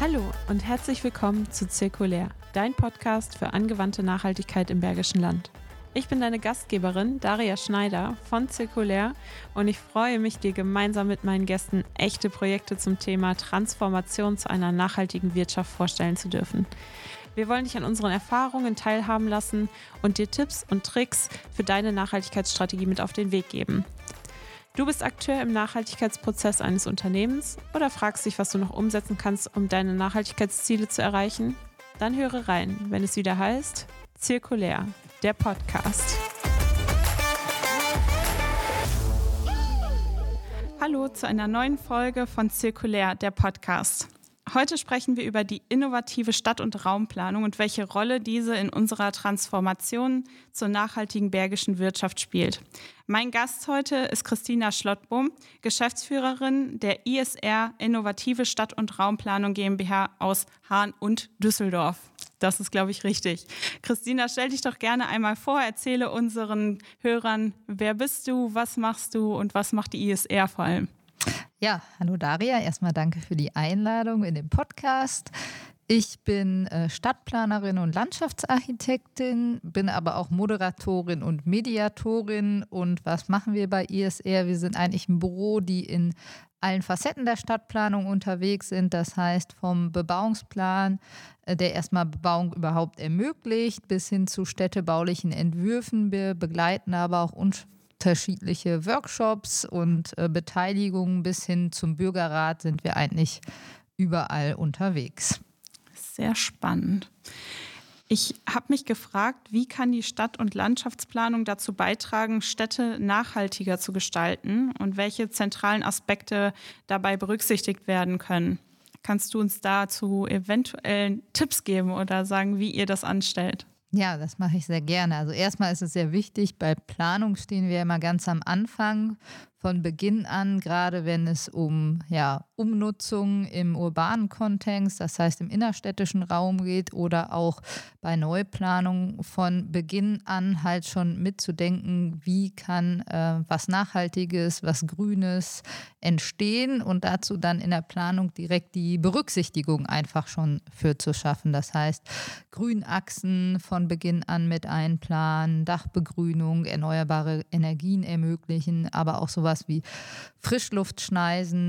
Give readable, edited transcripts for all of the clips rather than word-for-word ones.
Hallo und herzlich willkommen zu Zirkulär, dein Podcast für angewandte Nachhaltigkeit im Bergischen Land. Ich bin deine Gastgeberin Daria Schneider von Zirkulär und ich freue mich, dir gemeinsam mit meinen Gästen echte Projekte zum Thema Transformation zu einer nachhaltigen Wirtschaft vorstellen zu dürfen. Wir wollen dich an unseren Erfahrungen teilhaben lassen und dir Tipps und Tricks für deine Nachhaltigkeitsstrategie mit auf den Weg geben. Du bist Akteur im Nachhaltigkeitsprozess eines Unternehmens oder fragst dich, was du noch umsetzen kannst, um deine Nachhaltigkeitsziele zu erreichen? Dann höre rein, wenn es wieder heißt Zirkulär, der Podcast. Hallo zu einer neuen Folge von Zirkulär, der Podcast. Heute sprechen wir über die innovative Stadt- und Raumplanung und welche Rolle diese in unserer Transformation zur nachhaltigen bergischen Wirtschaft spielt. Mein Gast heute ist Christina Schlottbohm, Geschäftsführerin der ISR Innovative Stadt- und Raumplanung GmbH aus Hahn und Düsseldorf. Das ist, glaube ich, richtig. Christina, stell dich doch gerne einmal vor, erzähle unseren Hörern, wer bist du, was machst du und was macht die ISR vor allem? Ja, hallo Daria, erstmal danke für die Einladung in den Podcast. Ich bin Stadtplanerin und Landschaftsarchitektin, bin aber auch Moderatorin und Mediatorin. Und was machen wir bei ISR? Wir sind eigentlich ein Büro, die in allen Facetten der Stadtplanung unterwegs sind. Das heißt vom Bebauungsplan, der erstmal Bebauung überhaupt ermöglicht, bis hin zu städtebaulichen Entwürfen. Wir begleiten aber auch unterschiedliche Workshops und Beteiligungen bis hin zum Bürgerrat sind wir eigentlich überall unterwegs. Sehr spannend. Ich habe mich gefragt, wie kann die Stadt- und Landschaftsplanung dazu beitragen, Städte nachhaltiger zu gestalten und welche zentralen Aspekte dabei berücksichtigt werden können. Kannst du uns dazu eventuell Tipps geben oder sagen, wie ihr das anstellt? Ja, das mache ich sehr gerne. Also erstmal ist es sehr wichtig, bei Planung stehen wir immer ganz am Anfang von Beginn an, gerade wenn es um Umnutzung im urbanen Kontext, das heißt im innerstädtischen Raum geht oder auch bei Neuplanung von Beginn an halt schon mitzudenken, wie kann was Nachhaltiges, was Grünes entstehen und dazu dann in der Planung direkt die Berücksichtigung einfach schon für zu schaffen. Das heißt, Grünachsen von Beginn an mit einplanen, Dachbegrünung, erneuerbare Energien ermöglichen, aber auch sowas wie Frischluftschneisen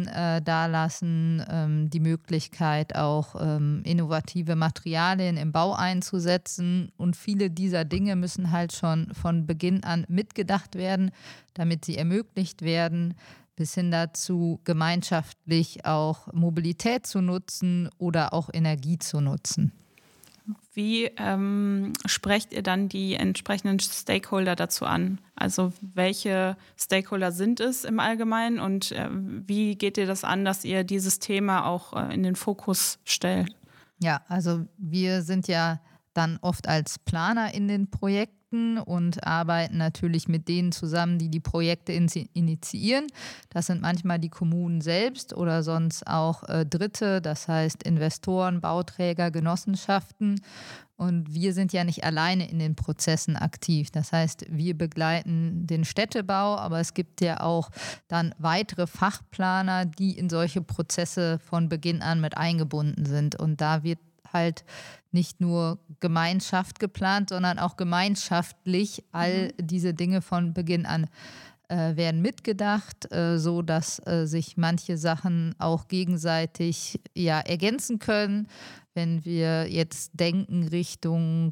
dalassen, die Möglichkeit auch innovative Materialien im Bau einzusetzen und viele dieser Dinge müssen halt schon von Beginn an mitgedacht werden, damit sie ermöglicht werden, bis hin dazu gemeinschaftlich auch Mobilität zu nutzen oder auch Energie zu nutzen. Wie sprecht ihr dann die entsprechenden Stakeholder dazu an? Also welche Stakeholder sind es im Allgemeinen und wie geht ihr das an, dass ihr dieses Thema auch in den Fokus stellt? Ja, also wir sind ja dann oft als Planer in den Projekten und arbeiten natürlich mit denen zusammen, die die Projekte initiieren. Das sind manchmal die Kommunen selbst oder sonst auch Dritte, das heißt Investoren, Bauträger, Genossenschaften. Und wir sind ja nicht alleine in den Prozessen aktiv. Das heißt, wir begleiten den Städtebau, aber es gibt ja auch dann weitere Fachplaner, die in solche Prozesse von Beginn an mit eingebunden sind. Und da wird halt nicht nur Gemeinschaft geplant, sondern auch gemeinschaftlich all diese Dinge von Beginn an werden mitgedacht, so dass sich manche Sachen auch gegenseitig ergänzen können. Wenn wir jetzt denken Richtung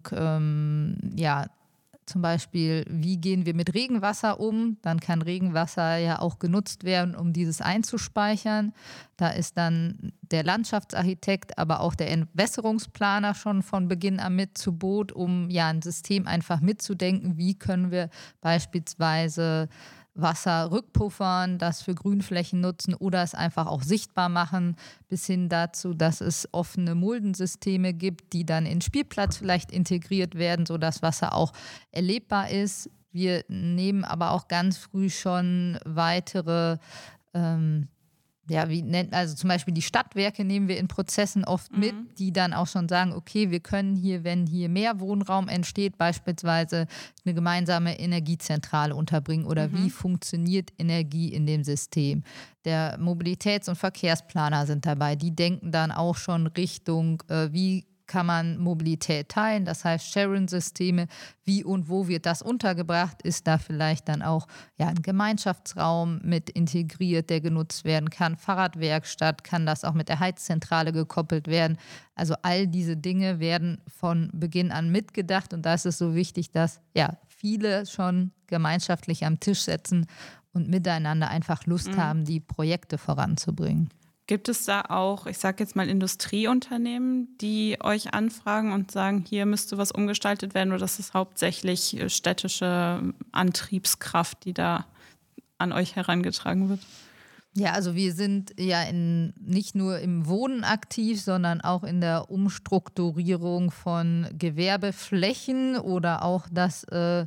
zum Beispiel, wie gehen wir mit Regenwasser um? Dann kann Regenwasser ja auch genutzt werden, um dieses einzuspeichern. Da ist dann der Landschaftsarchitekt, aber auch der Entwässerungsplaner schon von Beginn an mit zu Boot, um ein System einfach mitzudenken. Wie können wir beispielsweise Wasser rückpuffern, das für Grünflächen nutzen oder es einfach auch sichtbar machen, bis hin dazu, dass es offene Muldensysteme gibt, die dann in den Spielplatz vielleicht integriert werden, sodass Wasser auch erlebbar ist. Wir nehmen aber auch ganz früh schon weitere also zum Beispiel die Stadtwerke nehmen wir in Prozessen oft mit, die dann auch schon sagen, okay, wir können hier, wenn hier mehr Wohnraum entsteht, beispielsweise eine gemeinsame Energiezentrale unterbringen oder wie funktioniert Energie in dem System. Der Mobilitäts- und Verkehrsplaner sind dabei, die denken dann auch schon Richtung, wie kann man Mobilität teilen, das heißt Sharing-Systeme, wie und wo wird das untergebracht, ist da vielleicht dann auch ein Gemeinschaftsraum mit integriert, der genutzt werden kann, Fahrradwerkstatt, kann das auch mit der Heizzentrale gekoppelt werden. Also all diese Dinge werden von Beginn an mitgedacht und da ist es so wichtig, dass viele schon gemeinschaftlich am Tisch sitzen und miteinander einfach Lust haben, die Projekte voranzubringen. Gibt es da auch, ich sage jetzt mal Industrieunternehmen, die euch anfragen und sagen, hier müsste was umgestaltet werden oder ist es hauptsächlich städtische Antriebskraft, die da an euch herangetragen wird? Ja, also wir sind nicht nur im Wohnen aktiv, sondern auch in der Umstrukturierung von Gewerbeflächen oder auch, dass,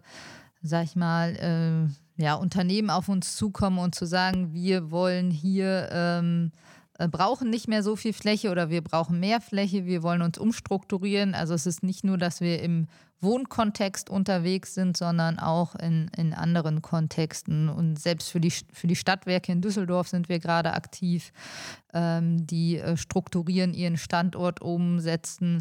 Unternehmen auf uns zukommen und zu sagen, wir wollen hier brauchen nicht mehr so viel Fläche oder wir brauchen mehr Fläche, wir wollen uns umstrukturieren. Also es ist nicht nur, dass wir im Wohnkontext unterwegs sind, sondern auch in anderen Kontexten. Und selbst für die Stadtwerke in Düsseldorf sind wir gerade aktiv. Die strukturieren ihren Standort um, setzen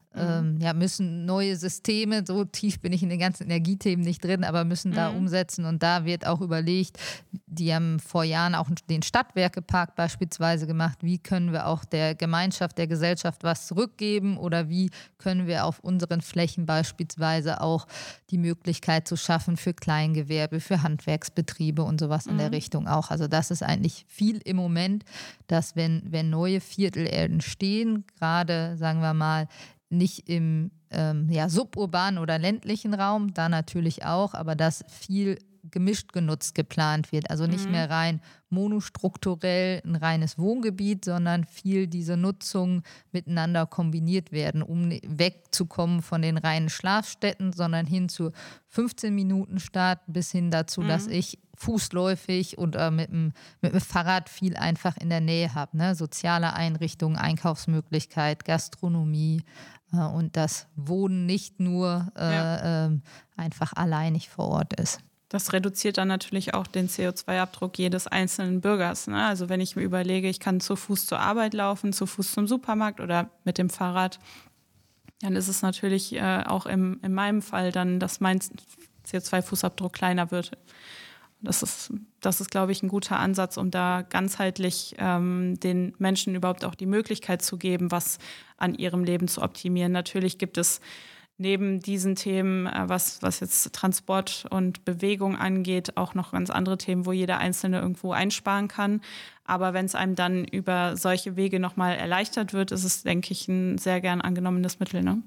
müssen neue Systeme, so tief bin ich in den ganzen Energiethemen nicht drin, aber müssen da umsetzen und da wird auch überlegt, die haben vor Jahren auch den Stadtwerkepark beispielsweise gemacht, wie können wir auch der Gemeinschaft, der Gesellschaft was zurückgeben oder wie können wir auf unseren Flächen beispielsweise auch die Möglichkeit zu schaffen für Kleingewerbe, für Handwerksbetriebe und sowas in der Richtung auch. Also das ist eigentlich viel im Moment, dass wenn neue Viertel entstehen, gerade sagen wir mal nicht im suburbanen oder ländlichen Raum, da natürlich auch, aber dass viel gemischt genutzt geplant wird. Also nicht mehr rein monostrukturell ein reines Wohngebiet, sondern viel diese Nutzung miteinander kombiniert werden, um wegzukommen von den reinen Schlafstätten, sondern hin zu 15-Minuten-Start bis hin dazu, dass ich fußläufig und mit dem Fahrrad viel einfach in der Nähe habe. Ne? Soziale Einrichtungen, Einkaufsmöglichkeit, Gastronomie und das Wohnen nicht nur einfach alleinig vor Ort ist. Das reduziert dann natürlich auch den CO2-Abdruck jedes einzelnen Bürgers. Ne? Also wenn ich mir überlege, ich kann zu Fuß zur Arbeit laufen, zu Fuß zum Supermarkt oder mit dem Fahrrad, dann ist es natürlich auch in meinem Fall dann, dass mein CO2-Fußabdruck kleiner wird. Das ist, glaube ich, ein guter Ansatz, um da ganzheitlich den Menschen überhaupt auch die Möglichkeit zu geben, was an ihrem Leben zu optimieren. Natürlich gibt es neben diesen Themen, was jetzt Transport und Bewegung angeht, auch noch ganz andere Themen, wo jeder Einzelne irgendwo einsparen kann. Aber wenn es einem dann über solche Wege nochmal erleichtert wird, ist es, denke ich, ein sehr gern angenommenes Mittel. Ne?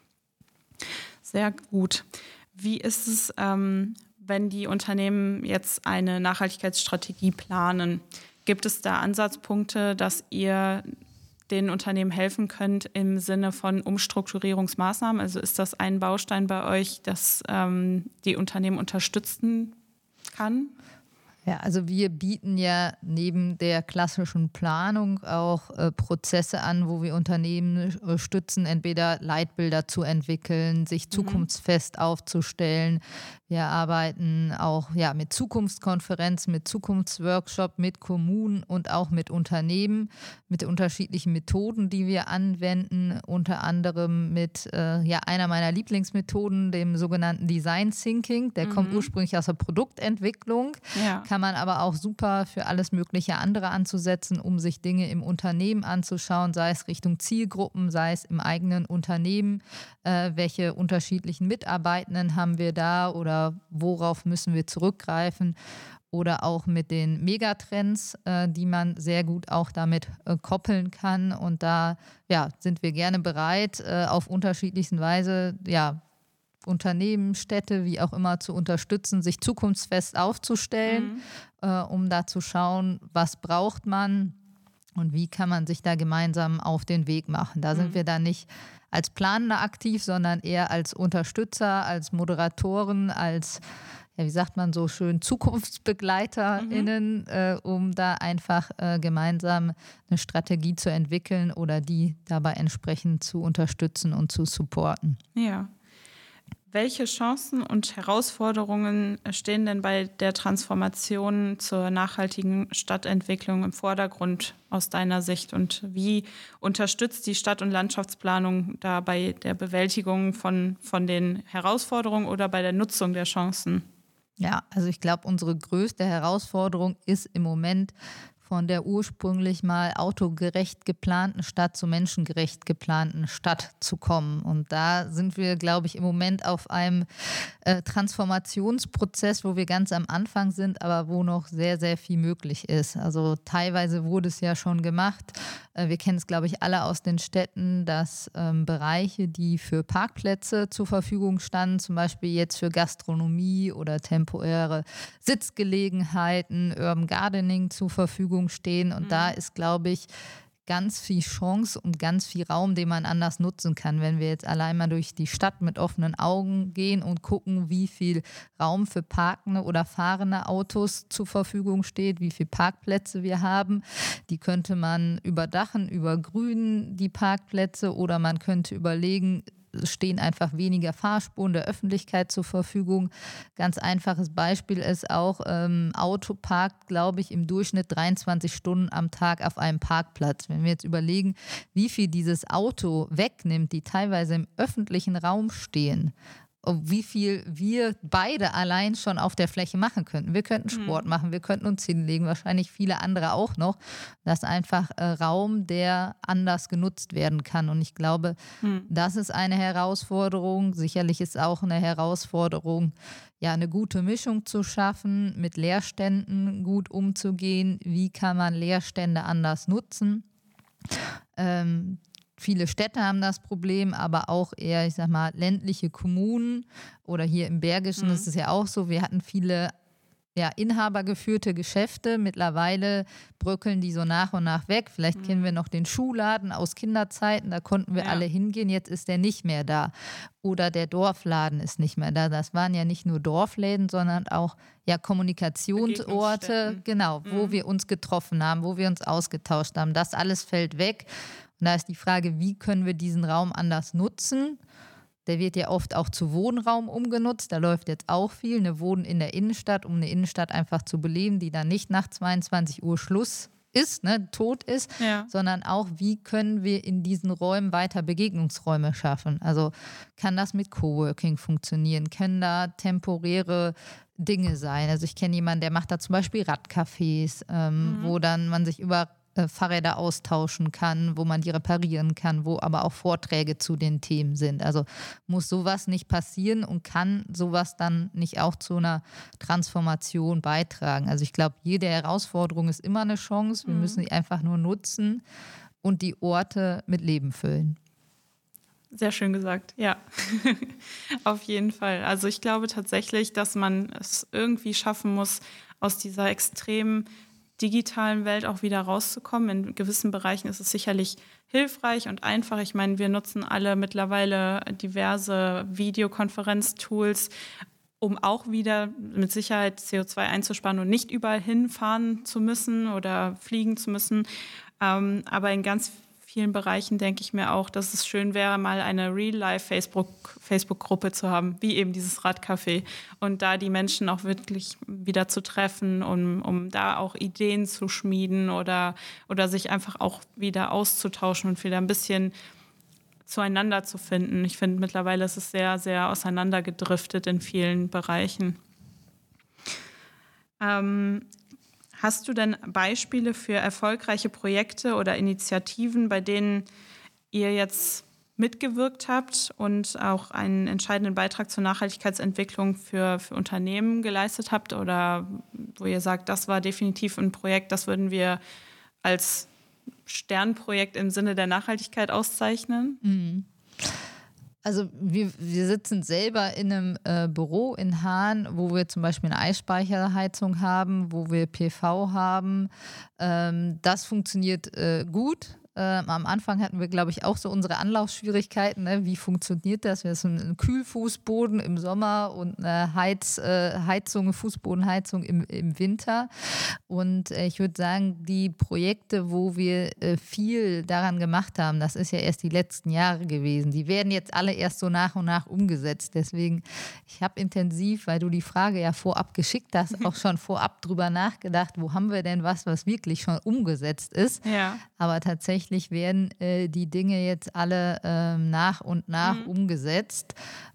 Sehr gut. Wie ist es, wenn die Unternehmen jetzt eine Nachhaltigkeitsstrategie planen? Gibt es da Ansatzpunkte, dass ihr den Unternehmen helfen könnt im Sinne von Umstrukturierungsmaßnahmen? Also ist das ein Baustein bei euch, das die Unternehmen unterstützen kann? Ja, also wir bieten ja neben der klassischen Planung auch Prozesse an, wo wir Unternehmen stützen, entweder Leitbilder zu entwickeln, sich zukunftsfest aufzustellen. Wir arbeiten auch mit Zukunftskonferenzen, mit Zukunftsworkshops, mit Kommunen und auch mit Unternehmen, mit unterschiedlichen Methoden, die wir anwenden, unter anderem mit einer meiner Lieblingsmethoden, dem sogenannten Design Thinking. Der kommt ursprünglich aus der Produktentwicklung. Ja. Kann man aber auch super für alles mögliche andere anzusetzen, um sich Dinge im Unternehmen anzuschauen, sei es Richtung Zielgruppen, sei es im eigenen Unternehmen, welche unterschiedlichen Mitarbeitenden haben wir da oder worauf müssen wir zurückgreifen oder auch mit den Megatrends, die man sehr gut auch damit koppeln kann. Und da sind wir gerne bereit, auf unterschiedlichsten Weise Unternehmen, Städte, wie auch immer, zu unterstützen, sich zukunftsfest aufzustellen, um da zu schauen, was braucht man und wie kann man sich da gemeinsam auf den Weg machen. Da sind wir dann nicht als Planender aktiv, sondern eher als Unterstützer, als Moderatoren, als wie sagt man so schön, ZukunftsbegleiterInnen, um da einfach gemeinsam eine Strategie zu entwickeln oder die dabei entsprechend zu unterstützen und zu supporten. Ja. Welche Chancen und Herausforderungen stehen denn bei der Transformation zur nachhaltigen Stadtentwicklung im Vordergrund aus deiner Sicht? Und wie unterstützt die Stadt- und Landschaftsplanung da bei der Bewältigung von den Herausforderungen oder bei der Nutzung der Chancen? Ja, also ich glaube, unsere größte Herausforderung ist im Moment, von der ursprünglich mal autogerecht geplanten Stadt zu menschengerecht geplanten Stadt zu kommen. Und da sind wir, glaube ich, im Moment auf einem Transformationsprozess, wo wir ganz am Anfang sind, aber wo noch sehr, sehr viel möglich ist. Also teilweise wurde es ja schon gemacht. Wir kennen es, glaube ich, alle aus den Städten, dass Bereiche, die für Parkplätze zur Verfügung standen, zum Beispiel jetzt für Gastronomie oder temporäre Sitzgelegenheiten, Urban Gardening zur Verfügung stehen. Und da ist, glaube ich, ganz viel Chance und ganz viel Raum, den man anders nutzen kann. Wenn wir jetzt allein mal durch die Stadt mit offenen Augen gehen und gucken, wie viel Raum für parkende oder fahrende Autos zur Verfügung steht, wie viele Parkplätze wir haben, die könnte man überdachen, übergrünen, die Parkplätze, oder man könnte überlegen, stehen einfach weniger Fahrspuren der Öffentlichkeit zur Verfügung. Ganz einfaches Beispiel ist auch, Auto parkt, glaube ich, im Durchschnitt 23 Stunden am Tag auf einem Parkplatz. Wenn wir jetzt überlegen, wie viel dieses Auto wegnimmt, die teilweise im öffentlichen Raum stehen, wie viel wir beide allein schon auf der Fläche machen könnten. Wir könnten Sport machen, wir könnten uns hinlegen, wahrscheinlich viele andere auch noch. Das ist einfach Raum, der anders genutzt werden kann. Und ich glaube, das ist eine Herausforderung. Sicherlich ist auch eine Herausforderung, ja, eine gute Mischung zu schaffen, mit Leerständen gut umzugehen. Wie kann man Leerstände anders nutzen? Viele Städte haben das Problem, aber auch eher, ich sag mal, ländliche Kommunen oder hier im Bergischen ist es ja auch so. Wir hatten viele inhabergeführte Geschäfte. Mittlerweile bröckeln die so nach und nach weg. Vielleicht kennen wir noch den Schuhladen aus Kinderzeiten, da konnten wir alle hingehen, jetzt ist der nicht mehr da. Oder der Dorfladen ist nicht mehr da. Das waren ja nicht nur Dorfläden, sondern auch Kommunikationsorte, genau, wo wir uns getroffen haben, wo wir uns ausgetauscht haben. Das alles fällt weg. Und da ist die Frage, wie können wir diesen Raum anders nutzen? Der wird ja oft auch zu Wohnraum umgenutzt. Da läuft jetzt auch viel. Eine Wohnen in der Innenstadt, um eine Innenstadt einfach zu beleben, die dann nicht nach 22 Uhr Schluss ist, tot ist, sondern auch, wie können wir in diesen Räumen weiter Begegnungsräume schaffen? Also kann das mit Coworking funktionieren? Können da temporäre Dinge sein? Also ich kenne jemanden, der macht da zum Beispiel Radcafés, wo dann man sich über Fahrräder austauschen kann, wo man die reparieren kann, wo aber auch Vorträge zu den Themen sind. Also muss sowas nicht passieren und kann sowas dann nicht auch zu einer Transformation beitragen. Also ich glaube, jede Herausforderung ist immer eine Chance. Wir müssen sie einfach nur nutzen und die Orte mit Leben füllen. Sehr schön gesagt, ja. Auf jeden Fall. Also ich glaube tatsächlich, dass man es irgendwie schaffen muss, aus dieser extremen digitalen Welt auch wieder rauszukommen. In gewissen Bereichen ist es sicherlich hilfreich und einfach. Ich meine, wir nutzen alle mittlerweile diverse Videokonferenztools, um auch wieder mit Sicherheit CO2 einzusparen und nicht überall hinfahren zu müssen oder fliegen zu müssen. Aber in ganz vielen Bereichen denke ich mir auch, dass es schön wäre, mal eine Real-Life-Facebook-Gruppe zu haben, wie eben dieses Radcafé. Und da die Menschen auch wirklich wieder zu treffen, um da auch Ideen zu schmieden oder sich einfach auch wieder auszutauschen und wieder ein bisschen zueinander zu finden. Ich finde, mittlerweile ist es sehr, sehr auseinandergedriftet in vielen Bereichen. Hast du denn Beispiele für erfolgreiche Projekte oder Initiativen, bei denen ihr jetzt mitgewirkt habt und auch einen entscheidenden Beitrag zur Nachhaltigkeitsentwicklung für Unternehmen geleistet habt oder wo ihr sagt, das war definitiv ein Projekt, das würden wir als Sternprojekt im Sinne der Nachhaltigkeit auszeichnen? Mhm. Also wir sitzen selber in einem Büro in Hahn, wo wir zum Beispiel eine Eisspeicherheizung haben, wo wir PV haben. Das funktioniert gut. Am Anfang hatten wir, glaube ich, auch so unsere Anlaufschwierigkeiten. Ne? Wie funktioniert das? Wir haben einen Kühlfußboden im Sommer und eine Heizung, Fußbodenheizung im Winter. Und ich würde sagen, die Projekte, wo wir viel daran gemacht haben, das ist ja erst die letzten Jahre gewesen. Die werden jetzt alle erst so nach und nach umgesetzt. Deswegen, ich habe intensiv, weil du die Frage ja vorab geschickt hast, auch schon vorab drüber nachgedacht, wo haben wir denn was wirklich schon umgesetzt ist. Ja. Aber tatsächlich werden die Dinge jetzt alle nach und nach umgesetzt.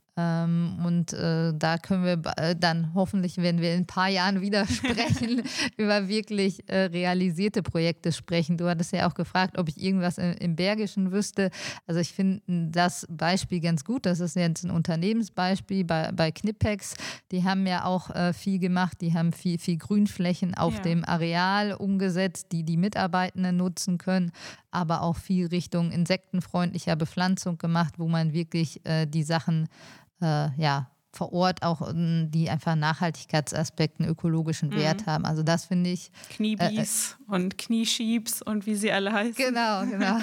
Da können wir dann hoffentlich, wenn wir in ein paar Jahren wieder sprechen, über wirklich realisierte Projekte sprechen. Du hattest ja auch gefragt, ob ich irgendwas im Bergischen wüsste. Also ich finde das Beispiel ganz gut. Das ist jetzt ein Unternehmensbeispiel bei Knipex. Die haben ja auch viel gemacht. Die haben viel Grünflächen auf dem Areal umgesetzt, die Mitarbeitenden nutzen können, aber auch viel Richtung insektenfreundlicher Bepflanzung gemacht, wo man wirklich die Sachen vor Ort auch, die einfach Nachhaltigkeitsaspekten, ökologischen Wert haben. Also das finde ich... Kniebies und Knieschiebs und wie sie alle heißen. Genau.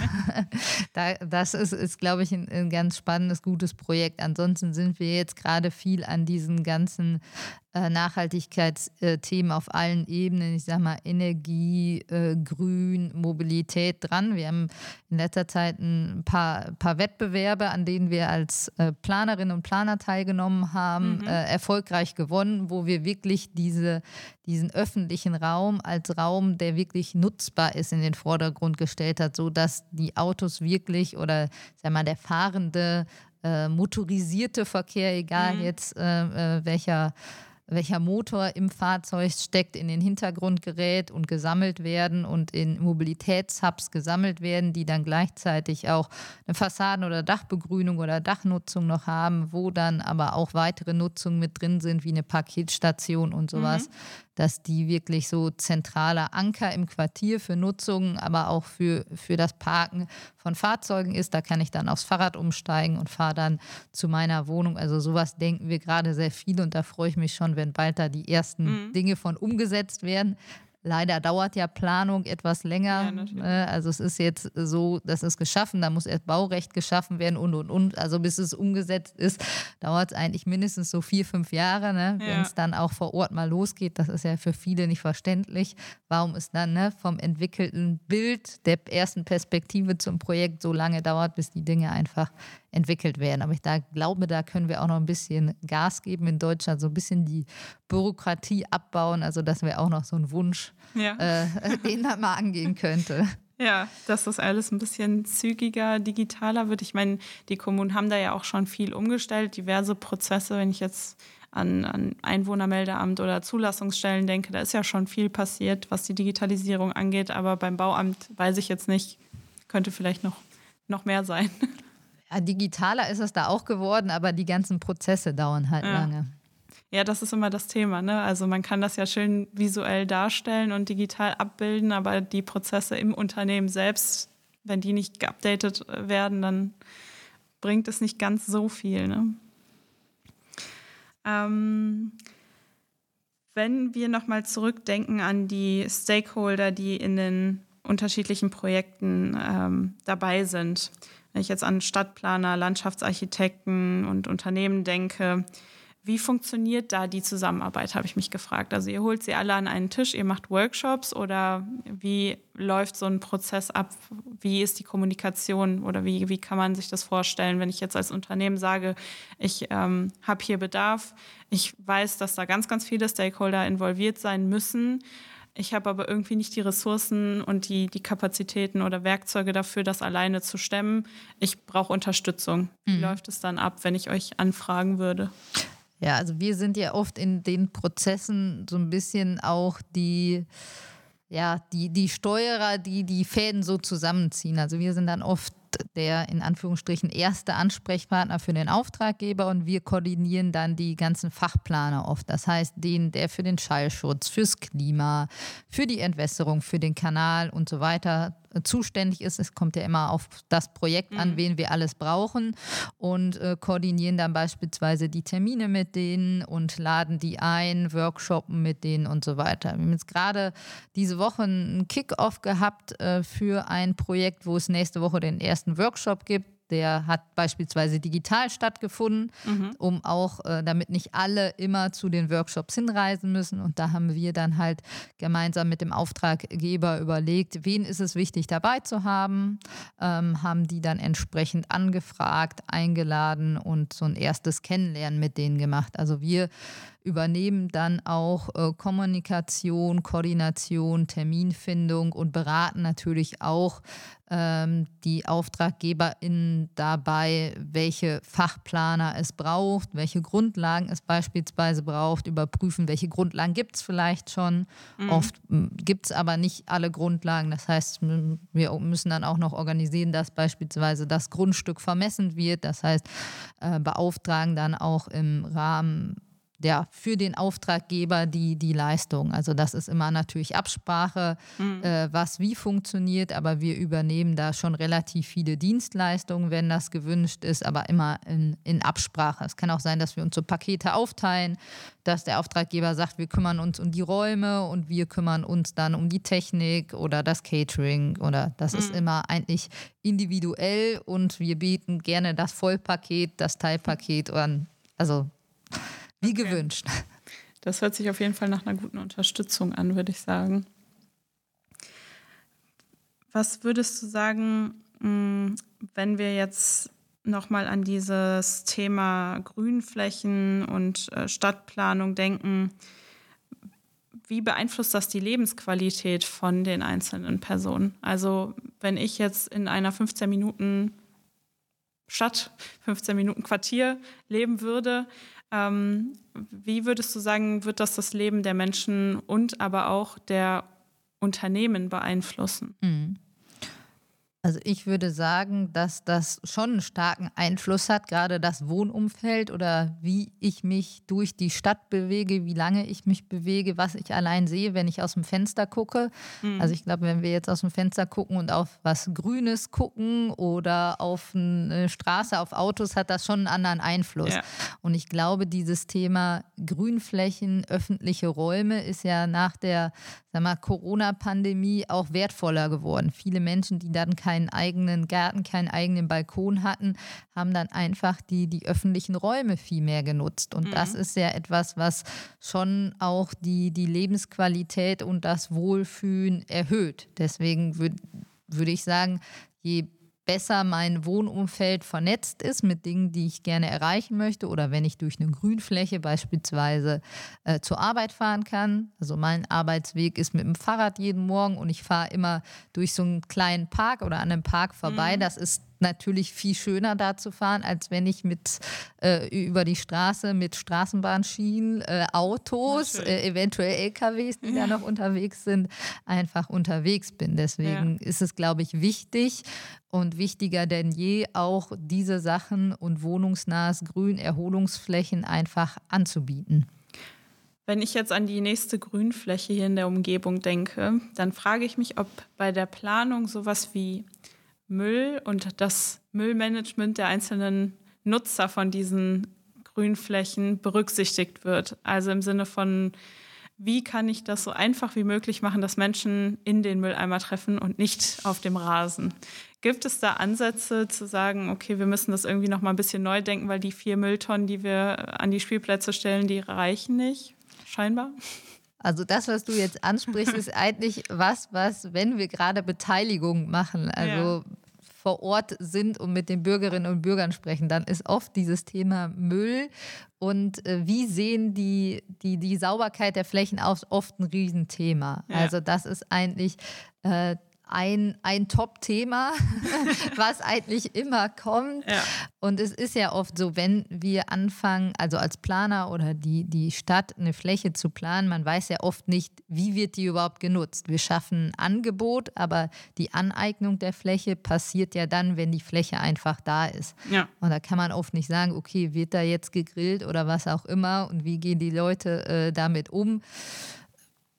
Das ist, glaube ich, ein ganz spannendes, gutes Projekt. Ansonsten sind wir jetzt gerade viel an diesen ganzen Nachhaltigkeitsthemen auf allen Ebenen, ich sage mal Energie, Grün, Mobilität dran. Wir haben in letzter Zeit ein paar Wettbewerbe, an denen wir als Planerinnen und Planer teilgenommen haben, erfolgreich gewonnen, wo wir wirklich diesen öffentlichen Raum als Raum, der wirklich nutzbar ist, in den Vordergrund gestellt hat, sodass die Autos wirklich oder sag mal, der fahrende motorisierte Verkehr, egal jetzt welcher Motor im Fahrzeug steckt, in den Hintergrund gerät und gesammelt werden und in Mobilitätshubs gesammelt werden, die dann gleichzeitig auch eine Fassaden- oder Dachbegrünung oder Dachnutzung noch haben, wo dann aber auch weitere Nutzungen mit drin sind, wie eine Paketstation und sowas, dass die wirklich so zentraler Anker im Quartier für Nutzungen, aber auch für das Parken von Fahrzeugen ist. Da kann ich dann aufs Fahrrad umsteigen und fahre dann zu meiner Wohnung. Also sowas denken wir gerade sehr viel und da freue ich mich schon, wenn bald da die ersten Dinge von umgesetzt werden. Leider dauert ja Planung etwas länger. Also es ist jetzt so, das ist geschaffen, da muss erst Baurecht geschaffen werden und. Also bis es umgesetzt ist, dauert es eigentlich mindestens so 4-5 Jahre. Ne? Wenn es dann auch vor Ort mal losgeht, das ist ja für viele nicht verständlich. Warum es dann vom entwickelten Bild, der ersten Perspektive zum Projekt so lange dauert, bis die Dinge einfach entwickelt werden. Aber ich glaube, da können wir auch noch ein bisschen Gas geben in Deutschland, so ein bisschen die Bürokratie abbauen. Also das wäre auch noch so ein Wunsch, den man mal angehen könnte. Ja, dass das alles ein bisschen zügiger, digitaler wird. Ich meine, die Kommunen haben da ja auch schon viel umgestellt, diverse Prozesse, wenn ich jetzt an Einwohnermeldeamt oder Zulassungsstellen denke, da ist ja schon viel passiert, was die Digitalisierung angeht, aber beim Bauamt weiß ich jetzt nicht, könnte vielleicht noch mehr sein. Ja, digitaler ist es da auch geworden, aber die ganzen Prozesse dauern halt lange. Ja, das ist immer das Thema, ne? Also man kann das ja schön visuell darstellen und digital abbilden, aber die Prozesse im Unternehmen selbst, wenn die nicht geupdatet werden, dann bringt es nicht ganz so viel, ne? Wenn wir nochmal zurückdenken an die Stakeholder, die in den unterschiedlichen Projekten dabei sind, wenn ich jetzt an Stadtplaner, Landschaftsarchitekten und Unternehmen denke, wie funktioniert da die Zusammenarbeit, habe ich mich gefragt. Also ihr holt sie alle an einen Tisch, ihr macht Workshops oder wie läuft so ein Prozess ab? Wie ist die Kommunikation oder wie kann man sich das vorstellen, wenn ich jetzt als Unternehmen sage, ich habe hier Bedarf, ich weiß, dass da ganz, ganz viele Stakeholder involviert sein müssen. Ich habe aber irgendwie nicht die Ressourcen und die Kapazitäten oder Werkzeuge dafür, das alleine zu stemmen. Ich brauche Unterstützung. Wie läuft es dann ab, wenn ich euch anfragen würde? Ja, also wir sind ja oft in den Prozessen so ein bisschen auch die Steuerer, die Fäden so zusammenziehen. Also wir sind dann oft der in Anführungsstrichen erste Ansprechpartner für den Auftraggeber und wir koordinieren dann die ganzen Fachplaner oft. Das heißt, der für den Schallschutz, fürs Klima, für die Entwässerung, für den Kanal und so weiter zuständig ist. Es kommt ja immer auf das Projekt an, wen wir alles brauchen und koordinieren dann beispielsweise die Termine mit denen und laden die ein, workshoppen mit denen und so weiter. Wir haben jetzt gerade diese Woche einen Kick-Off gehabt für ein Projekt, wo es nächste Woche den ersten Workshop gibt. Der hat beispielsweise digital stattgefunden, um auch, damit nicht alle immer zu den Workshops hinreisen müssen. Und da haben wir dann halt gemeinsam mit dem Auftraggeber überlegt, wen ist es wichtig dabei zu haben, haben die dann entsprechend angefragt, eingeladen und so ein erstes Kennenlernen mit denen gemacht. Also wir übernehmen dann auch Kommunikation, Koordination, Terminfindung und beraten natürlich auch die AuftraggeberInnen dabei, welche Fachplaner es braucht, welche Grundlagen es beispielsweise braucht, überprüfen, welche Grundlagen gibt es vielleicht schon. Oft gibt es aber nicht alle Grundlagen. Das heißt, wir müssen dann auch noch organisieren, dass beispielsweise das Grundstück vermessen wird. Das heißt, beauftragen dann auch im Rahmen für den Auftraggeber die Leistung. Also das ist immer natürlich Absprache, was wie funktioniert, aber wir übernehmen da schon relativ viele Dienstleistungen, wenn das gewünscht ist, aber immer in Absprache. Es kann auch sein, dass wir uns so Pakete aufteilen, dass der Auftraggeber sagt, wir kümmern uns um die Räume und wir kümmern uns dann um die Technik oder das Catering oder das ist immer eigentlich individuell und wir bieten gerne das Vollpaket, das Teilpaket an, also wie gewünscht. Das hört sich auf jeden Fall nach einer guten Unterstützung an, würde ich sagen. Was würdest du sagen, wenn wir jetzt nochmal an dieses Thema Grünflächen und Stadtplanung denken? Wie beeinflusst das die Lebensqualität von den einzelnen Personen? Also wenn ich jetzt in einer 15 Minuten Stadt, 15 Minuten Quartier leben würde, wie würdest du sagen, wird das Leben der Menschen und aber auch der Unternehmen beeinflussen? Also ich würde sagen, dass das schon einen starken Einfluss hat, gerade das Wohnumfeld oder wie ich mich durch die Stadt bewege, wie lange ich mich bewege, was ich allein sehe, wenn ich aus dem Fenster gucke. Also ich glaube, wenn wir jetzt aus dem Fenster gucken und auf was Grünes gucken oder auf eine Straße, auf Autos, hat das schon einen anderen Einfluss. Ja. Und ich glaube, dieses Thema Grünflächen, öffentliche Räume ist ja nach der Corona-Pandemie auch wertvoller geworden. Viele Menschen, die dann keinen eigenen Garten, keinen eigenen Balkon hatten, haben dann einfach die öffentlichen Räume viel mehr genutzt. Und das ist ja etwas, was schon auch die Lebensqualität und das Wohlfühlen erhöht. Deswegen würde ich sagen, je besser mein Wohnumfeld vernetzt ist mit Dingen, die ich gerne erreichen möchte oder wenn ich durch eine Grünfläche beispielsweise zur Arbeit fahren kann. Also mein Arbeitsweg ist mit dem Fahrrad jeden Morgen und ich fahre immer durch so einen kleinen Park oder an einem Park vorbei. Das ist natürlich viel schöner da zu fahren, als wenn ich über die Straße mit Straßenbahnschienen, Autos, eventuell LKWs, die da noch unterwegs sind, einfach unterwegs bin. Deswegen ist es, glaube ich, wichtig und wichtiger denn je, auch diese Sachen und wohnungsnahes Grün, Erholungsflächen einfach anzubieten. Wenn ich jetzt an die nächste Grünfläche hier in der Umgebung denke, dann frage ich mich, ob bei der Planung sowas wie Müll und das Müllmanagement der einzelnen Nutzer von diesen Grünflächen berücksichtigt wird. Also im Sinne von, wie kann ich das so einfach wie möglich machen, dass Menschen in den Mülleimer treffen und nicht auf dem Rasen? Gibt es da Ansätze zu sagen, okay, wir müssen das irgendwie noch mal ein bisschen neu denken, weil die 4 Mülltonnen, die wir an die Spielplätze stellen, die reichen nicht, scheinbar? Also das, was du jetzt ansprichst, ist eigentlich was, wenn wir gerade Beteiligung machen, also vor Ort sind und mit den Bürgerinnen und Bürgern sprechen, dann ist oft dieses Thema Müll und wie sehen die Sauberkeit der Flächen aus, oft ein Riesenthema. Ja. Also das ist eigentlich ein Top-Thema, was eigentlich immer kommt. Ja. Und es ist ja oft so, wenn wir anfangen, also als Planer oder die Stadt eine Fläche zu planen, man weiß ja oft nicht, wie wird die überhaupt genutzt. Wir schaffen ein Angebot, aber die Aneignung der Fläche passiert ja dann, wenn die Fläche einfach da ist. Ja. Und da kann man oft nicht sagen, okay, wird da jetzt gegrillt oder was auch immer und wie gehen die Leute damit um?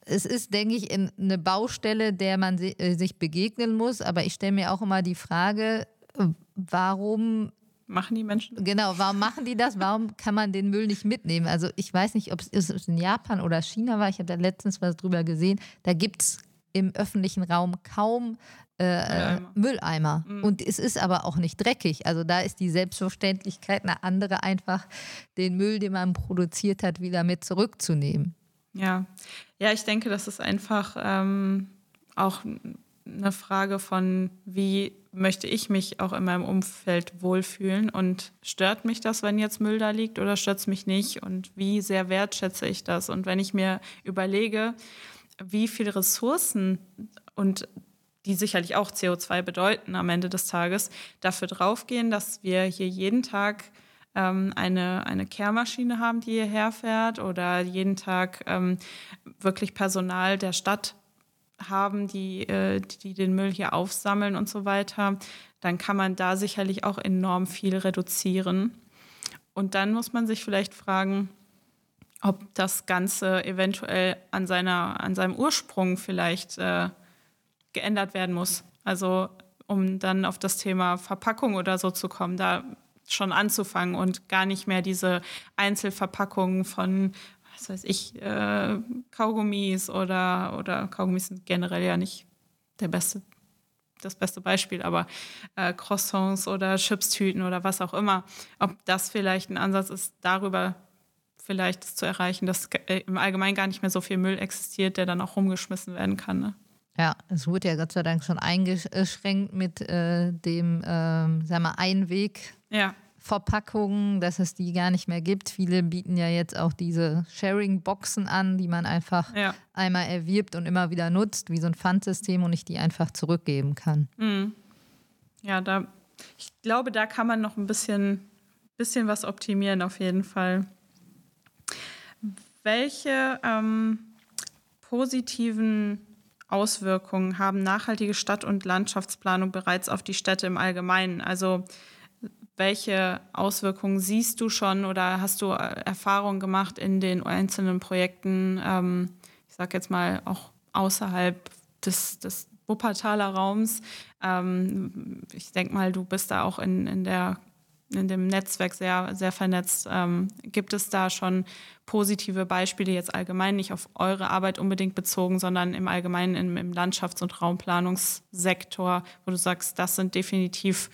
es ist, denke ich, eine Baustelle, der man sich begegnen muss. Aber ich stelle mir auch immer die Frage, warum machen die Menschen? Genau, warum machen die das? Warum kann man den Müll nicht mitnehmen? Also ich weiß nicht, ob es in Japan oder China war. Ich habe da letztens was drüber gesehen. Da gibt es im öffentlichen Raum kaum Mülleimer. Und es ist aber auch nicht dreckig. Also da ist die Selbstverständlichkeit eine andere, einfach den Müll, den man produziert hat, wieder mit zurückzunehmen. Ja, ich denke, das ist einfach auch eine Frage von, wie möchte ich mich auch in meinem Umfeld wohlfühlen und stört mich das, wenn jetzt Müll da liegt oder stört es mich nicht und wie sehr wertschätze ich das? Und wenn ich mir überlege, wie viele Ressourcen und die sicherlich auch CO2 bedeuten am Ende des Tages, dafür draufgehen, dass wir hier jeden Tag eine Kehrmaschine haben, die hierher fährt oder jeden Tag wirklich Personal der Stadt haben, die den Müll hier aufsammeln und so weiter, dann kann man da sicherlich auch enorm viel reduzieren. Und dann muss man sich vielleicht fragen, ob das Ganze eventuell an seinem Ursprung vielleicht geändert werden muss. Also um dann auf das Thema Verpackung oder so zu kommen, da schon anzufangen und gar nicht mehr diese Einzelverpackungen von, was weiß ich, Kaugummis oder Kaugummis sind generell ja nicht das beste Beispiel, aber Croissants oder Chipstüten oder was auch immer, ob das vielleicht ein Ansatz ist, darüber vielleicht zu erreichen, dass im Allgemeinen gar nicht mehr so viel Müll existiert, der dann auch rumgeschmissen werden kann. Ne? Ja, es wurde ja Gott sei Dank schon eingeschränkt mit dem, Einwegverpackungen, dass es die gar nicht mehr gibt. Viele bieten ja jetzt auch diese Sharing-Boxen an, die man einfach einmal erwirbt und immer wieder nutzt, wie so ein Pfandsystem und ich die einfach zurückgeben kann. Mhm. Ja, ich glaube, da kann man noch ein bisschen was optimieren auf jeden Fall. Welche positiven Auswirkungen haben nachhaltige Stadt- und Landschaftsplanung bereits auf die Städte im Allgemeinen? Also welche Auswirkungen siehst du schon oder hast du Erfahrungen gemacht in den einzelnen Projekten, ich sage jetzt mal auch außerhalb des Wuppertaler Raums? Ich denke mal, du bist da auch in dem Netzwerk sehr, sehr vernetzt. Gibt es da schon positive Beispiele, jetzt allgemein nicht auf eure Arbeit unbedingt bezogen, sondern im Allgemeinen im Landschafts- und Raumplanungssektor, wo du sagst, das sind definitiv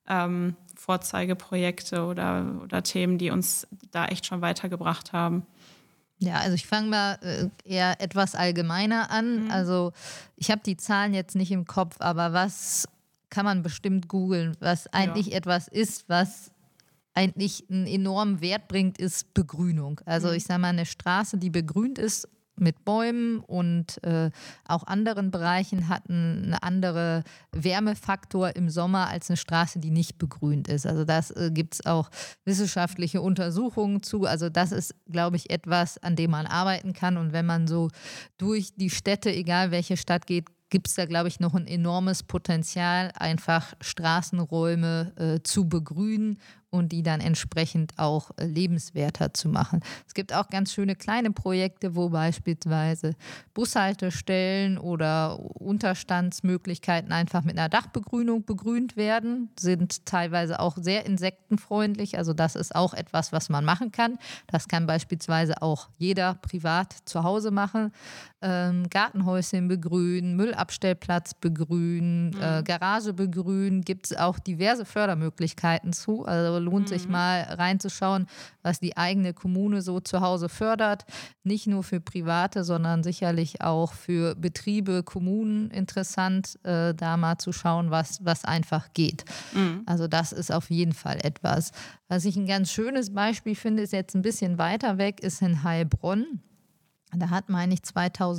Vorzeigeprojekte oder Themen, die uns da echt schon weitergebracht haben? Ja, also ich fange mal eher etwas allgemeiner an. Also ich habe die Zahlen jetzt nicht im Kopf, aber was kann man bestimmt googeln, was eigentlich etwas ist, was eigentlich einen enormen Wert bringt, ist Begrünung. Also ich sage mal, eine Straße, die begrünt ist mit Bäumen und auch anderen Bereichen, hat einen anderen Wärmefaktor im Sommer als eine Straße, die nicht begrünt ist. Also das gibt es auch wissenschaftliche Untersuchungen zu. Also das ist, glaube ich, etwas, an dem man arbeiten kann. Und wenn man so durch die Städte, egal welche Stadt geht, gibt es da, glaube ich, noch ein enormes Potenzial, einfach Straßenräume zu begrünen und die dann entsprechend auch lebenswerter zu machen. Es gibt auch ganz schöne kleine Projekte, wo beispielsweise Bushaltestellen oder Unterstandsmöglichkeiten einfach mit einer Dachbegrünung begrünt werden, sind teilweise auch sehr insektenfreundlich. Also das ist auch etwas, was man machen kann. Das kann beispielsweise auch jeder privat zu Hause machen. Gartenhäuschen begrünen, Müllabstellplatz begrünen, Garage begrünen, gibt es auch diverse Fördermöglichkeiten zu. Also lohnt sich mal reinzuschauen, was die eigene Kommune so zu Hause fördert. Nicht nur für Private, sondern sicherlich auch für Betriebe, Kommunen interessant, da mal zu schauen, was einfach geht. Also das ist auf jeden Fall etwas. Was ich ein ganz schönes Beispiel finde, ist jetzt ein bisschen weiter weg, ist in Heilbronn. Da hat, meine ich,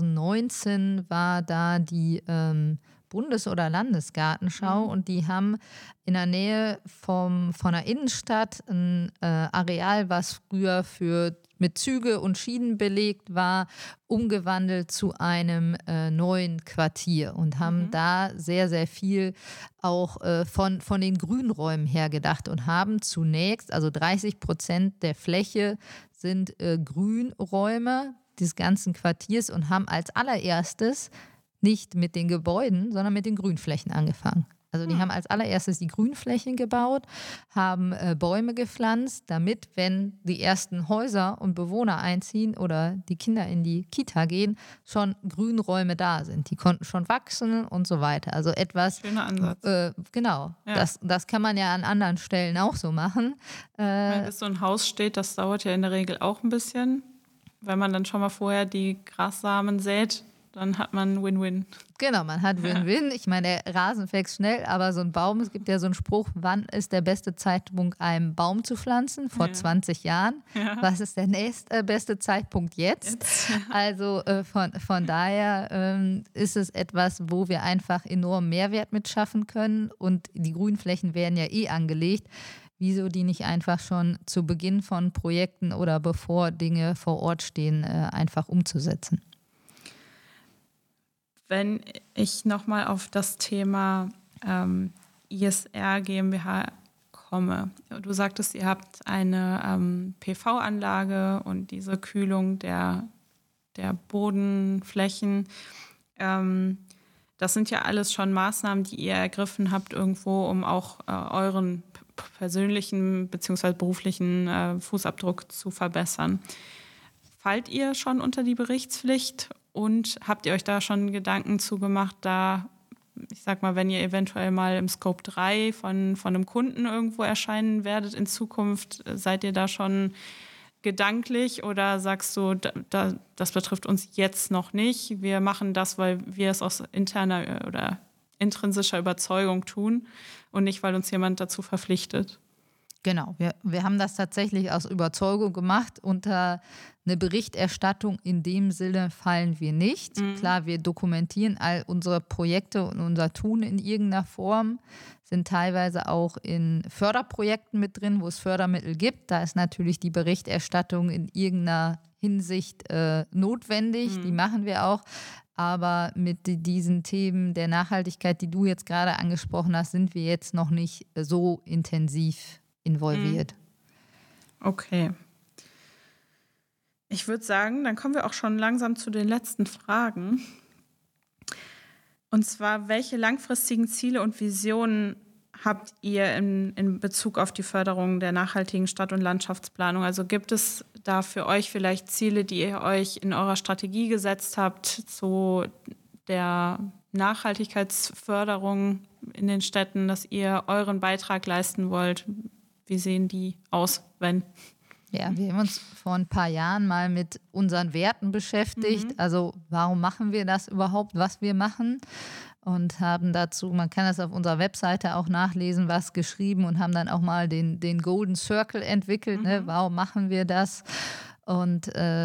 2019 war da die Bundes- oder Landesgartenschau und die haben in der Nähe von der Innenstadt ein Areal, was früher mit Züge und Schienen belegt war, umgewandelt zu einem neuen Quartier und haben da sehr, sehr viel auch von den Grünräumen her gedacht und haben zunächst, also 30% der Fläche sind Grünräume, des ganzen Quartiers und haben als allererstes nicht mit den Gebäuden, sondern mit den Grünflächen angefangen. Also die haben als allererstes die Grünflächen gebaut, haben Bäume gepflanzt, damit, wenn die ersten Häuser und Bewohner einziehen oder die Kinder in die Kita gehen, schon Grünräume da sind. Die konnten schon wachsen und so weiter. Also etwas. Schöner Ansatz. Genau, ja. Das kann man ja an anderen Stellen auch so machen. Bis so ein Haus steht, das dauert ja in der Regel auch ein bisschen. Wenn man dann schon mal vorher die Grassamen sät, dann hat man Win-Win. Genau, man hat Win-Win. Ich meine, der Rasen wächst schnell, aber so ein Baum, es gibt ja so einen Spruch, wann ist der beste Zeitpunkt, einen Baum zu pflanzen? Vor 20 Jahren. Ja. Was ist der beste Zeitpunkt jetzt? Also von daher ist es etwas, wo wir einfach enorm Mehrwert mit schaffen können und die Grünflächen werden ja angelegt. Wieso die nicht einfach schon zu Beginn von Projekten oder bevor Dinge vor Ort stehen, einfach umzusetzen? Wenn ich nochmal auf das Thema ISR GmbH komme. Du sagtest, ihr habt eine PV-Anlage und diese Kühlung der Bodenflächen. Das sind ja alles schon Maßnahmen, die ihr ergriffen habt irgendwo, um auch euren persönlichen bzw. beruflichen Fußabdruck zu verbessern. Fallt ihr schon unter die Berichtspflicht? Und habt ihr euch da schon Gedanken zu gemacht, da, ich sag mal, wenn ihr eventuell mal im Scope 3 von einem Kunden irgendwo erscheinen werdet in Zukunft, seid ihr da schon gedanklich oder sagst du, das betrifft uns jetzt noch nicht, wir machen das, weil wir es aus interner oder intrinsischer Überzeugung tun und nicht, weil uns jemand dazu verpflichtet? Genau, wir haben das tatsächlich aus Überzeugung gemacht. Unter eine Berichterstattung in dem Sinne fallen wir nicht. Klar, wir dokumentieren all unsere Projekte und unser Tun in irgendeiner Form, sind teilweise auch in Förderprojekten mit drin, wo es Fördermittel gibt. Da ist natürlich die Berichterstattung in irgendeiner Hinsicht notwendig, die machen wir auch. Aber mit diesen Themen der Nachhaltigkeit, die du jetzt gerade angesprochen hast, sind wir jetzt noch nicht so intensiv involviert. Okay. Ich würde sagen, dann kommen wir auch schon langsam zu den letzten Fragen. Und zwar, welche langfristigen Ziele und Visionen habt ihr in Bezug auf die Förderung der nachhaltigen Stadt- und Landschaftsplanung? Also gibt es da für euch vielleicht Ziele, die ihr euch in eurer Strategie gesetzt habt zu der Nachhaltigkeitsförderung in den Städten, dass ihr euren Beitrag leisten wollt? Wie sehen die aus, wenn? Ja, wir haben uns vor ein paar Jahren mal mit unseren Werten beschäftigt. Also warum machen wir das überhaupt, was wir machen? Und haben dazu, man kann das auf unserer Webseite auch nachlesen, was geschrieben und haben dann auch mal den Golden Circle entwickelt. Ne? Warum machen wir das? Und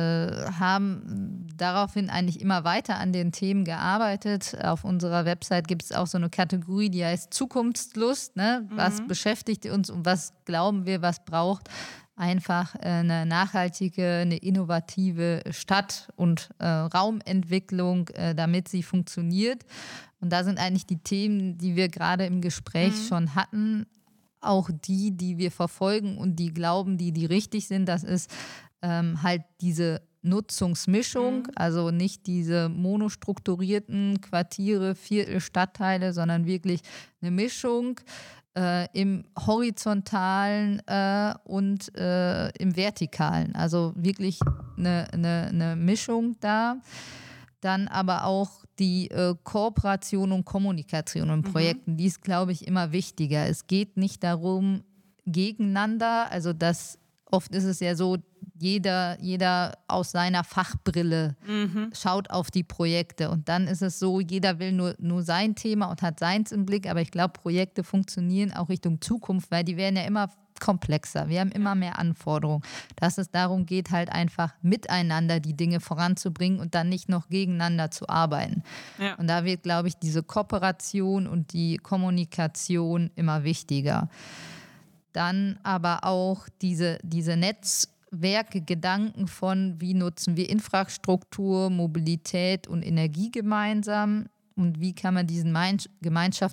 haben daraufhin eigentlich immer weiter an den Themen gearbeitet. Auf unserer Website gibt es auch so eine Kategorie, die heißt Zukunftslust. Ne? Was beschäftigt uns und was glauben wir, was braucht einfach eine nachhaltige, eine innovative Stadt- und Raumentwicklung, damit sie funktioniert. Und da sind eigentlich die Themen, die wir gerade im Gespräch schon hatten, auch die wir verfolgen und die glauben, die richtig sind. Das ist halt diese Nutzungsmischung, also nicht diese monostrukturierten Quartiere, Viertel, Stadtteile, sondern wirklich eine Mischung im Horizontalen und im Vertikalen. Also wirklich eine Mischung da. Dann aber auch die Kooperation und Kommunikation in Projekten, die ist, glaube ich, immer wichtiger. Es geht nicht darum, gegeneinander, also oft ist es ja so, jeder aus seiner Fachbrille schaut auf die Projekte und dann ist es so, jeder will nur sein Thema und hat seins im Blick, aber ich glaube, Projekte funktionieren auch Richtung Zukunft, weil die werden ja immer komplexer, wir haben immer mehr Anforderungen, dass es darum geht, halt einfach miteinander die Dinge voranzubringen und dann nicht noch gegeneinander zu arbeiten. Ja. Und da wird, glaube ich, diese Kooperation und die Kommunikation immer wichtiger. Dann aber auch diese Netzwerke-Gedanken von, wie nutzen wir Infrastruktur, Mobilität und Energie gemeinsam und wie kann man diesen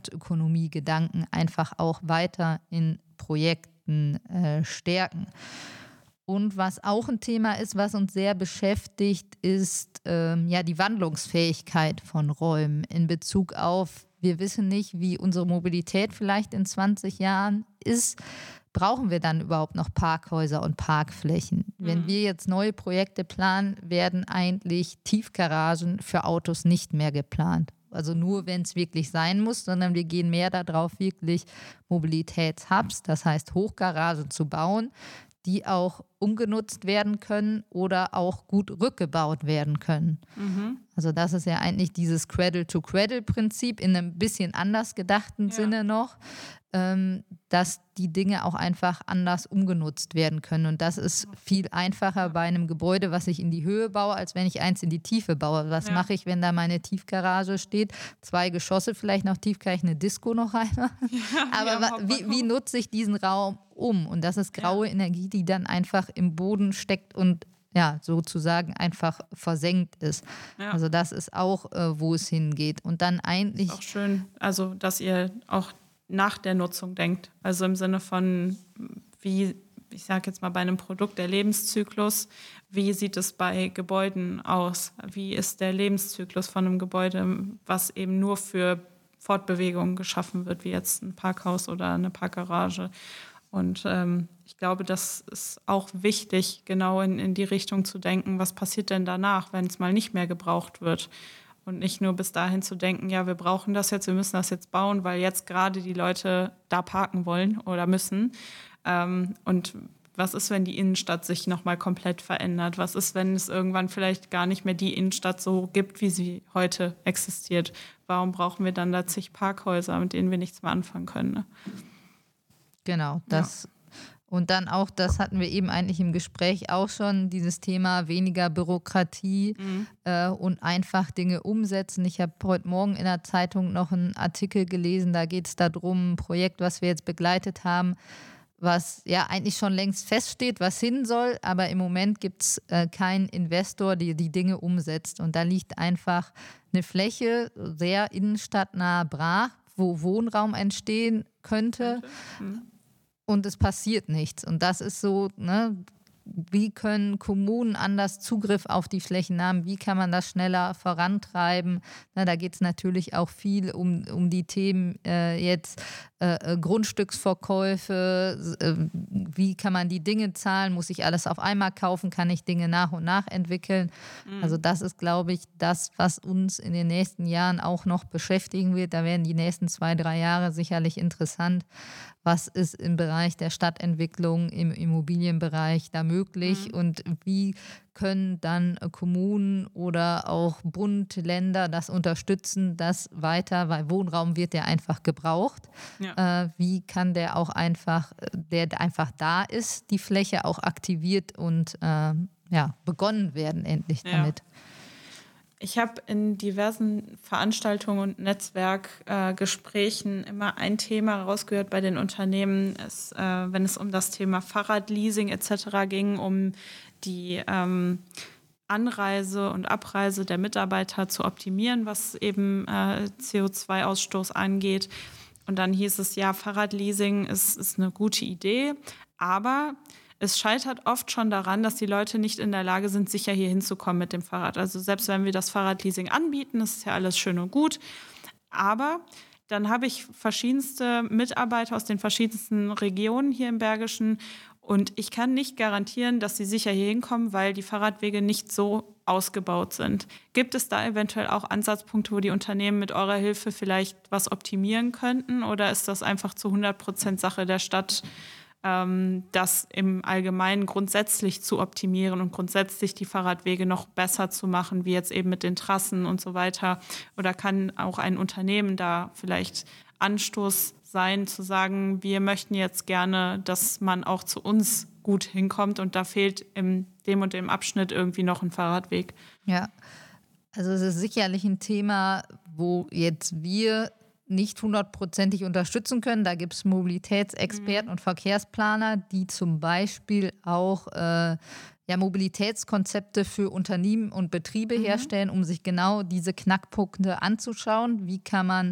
Gemeinschaftsökonomie-Gedanken einfach auch weiter in Projekten stärken. Und was auch ein Thema ist, was uns sehr beschäftigt, ist die Wandlungsfähigkeit von Räumen in Bezug auf, wir wissen nicht, wie unsere Mobilität vielleicht in 20 Jahren ist. Brauchen wir dann überhaupt noch Parkhäuser und Parkflächen? Wenn wir jetzt neue Projekte planen, werden eigentlich Tiefgaragen für Autos nicht mehr geplant. Also nur, wenn es wirklich sein muss, sondern wir gehen mehr darauf, wirklich Mobilitätshubs, das heißt Hochgaragen zu bauen, die auch umgenutzt werden können oder auch gut rückgebaut werden können. Also das ist ja eigentlich dieses Cradle-to-Cradle-Prinzip in einem bisschen anders gedachten Sinne noch, dass die Dinge auch einfach anders umgenutzt werden können. Und das ist viel einfacher bei einem Gebäude, was ich in die Höhe baue, als wenn ich eins in die Tiefe baue. Was mache ich, wenn da meine Tiefgarage steht? 2 Geschosse vielleicht noch tief, kann ich eine Disco noch reinmachen? Aber wie nutze ich diesen Raum um? Und das ist graue Energie, die dann einfach im Boden steckt und sozusagen einfach versenkt ist. Ja. Also das ist auch, wo es hingeht. Und dann eigentlich... Ist auch schön, also dass ihr auch nach der Nutzung denkt. Also im Sinne von, wie, ich sage jetzt mal bei einem Produkt, der Lebenszyklus, wie sieht es bei Gebäuden aus? Wie ist der Lebenszyklus von einem Gebäude, was eben nur für Fortbewegung geschaffen wird, wie jetzt ein Parkhaus oder eine Parkgarage? Und ich glaube, das ist auch wichtig, genau in die Richtung zu denken, was passiert denn danach, wenn es mal nicht mehr gebraucht wird? Und nicht nur bis dahin zu denken, ja, wir brauchen das jetzt, wir müssen das jetzt bauen, weil jetzt gerade die Leute da parken wollen oder müssen. Und was ist, wenn die Innenstadt sich nochmal komplett verändert? Was ist, wenn es irgendwann vielleicht gar nicht mehr die Innenstadt so gibt, wie sie heute existiert? Warum brauchen wir dann da zig Parkhäuser, mit denen wir nichts mehr anfangen können? Ne? Genau, das. Ja. Und dann auch, das hatten wir eben eigentlich im Gespräch auch schon, dieses Thema weniger Bürokratie und einfach Dinge umsetzen. Ich habe heute Morgen in der Zeitung noch einen Artikel gelesen, da geht es darum, ein Projekt, was wir jetzt begleitet haben, was ja eigentlich schon längst feststeht, was hin soll, aber im Moment gibt es keinen Investor, der die Dinge umsetzt. Und da liegt einfach eine Fläche sehr innenstadtnah brach, wo Wohnraum entstehen könnte. Und es passiert nichts. Und das ist so, ne, wie können Kommunen anders Zugriff auf die Flächen haben? Wie kann man das schneller vorantreiben? Na, da geht es natürlich auch viel um die Themen Grundstücksverkäufe. Wie kann man die Dinge zahlen? Muss ich alles auf einmal kaufen? Kann ich Dinge nach und nach entwickeln? Also das ist, glaube ich, das, was uns in den nächsten Jahren auch noch beschäftigen wird. Da werden die nächsten 2-3 Jahre sicherlich interessant. Was ist im Bereich der Stadtentwicklung, im Immobilienbereich da möglich und wie können dann Kommunen oder auch Bund, Länder das unterstützen, das weiter, weil Wohnraum wird ja einfach gebraucht. Ja. Wie kann der auch einfach, der einfach da ist, die Fläche auch aktiviert und begonnen werden endlich damit. Ich habe in diversen Veranstaltungen und Netzwerkgesprächen immer ein Thema rausgehört bei den Unternehmen, wenn es um das Thema Fahrradleasing etc. ging, um die Anreise und Abreise der Mitarbeiter zu optimieren, was eben CO2-Ausstoß angeht. Und dann hieß es, ja, Fahrradleasing ist eine gute Idee, aber es scheitert oft schon daran, dass die Leute nicht in der Lage sind, sicher hier hinzukommen mit dem Fahrrad. Also selbst wenn wir das Fahrradleasing anbieten, das ist ja alles schön und gut. Aber dann habe ich verschiedenste Mitarbeiter aus den verschiedensten Regionen hier im Bergischen und ich kann nicht garantieren, dass sie sicher hier hinkommen, weil die Fahrradwege nicht so ausgebaut sind. Gibt es da eventuell auch Ansatzpunkte, wo die Unternehmen mit eurer Hilfe vielleicht was optimieren könnten? Oder ist das einfach zu 100% Sache der Stadt, das im Allgemeinen grundsätzlich zu optimieren und grundsätzlich die Fahrradwege noch besser zu machen, wie jetzt eben mit den Trassen und so weiter? Oder kann auch ein Unternehmen da vielleicht Anstoß sein, zu sagen, wir möchten jetzt gerne, dass man auch zu uns gut hinkommt und da fehlt in dem und dem Abschnitt irgendwie noch ein Fahrradweg? Ja, also es ist sicherlich ein Thema, wo jetzt wir nicht 100%ig unterstützen können. Da gibt es Mobilitätsexperten und Verkehrsplaner, die zum Beispiel auch Mobilitätskonzepte für Unternehmen und Betriebe herstellen, um sich genau diese Knackpunkte anzuschauen. Wie kann man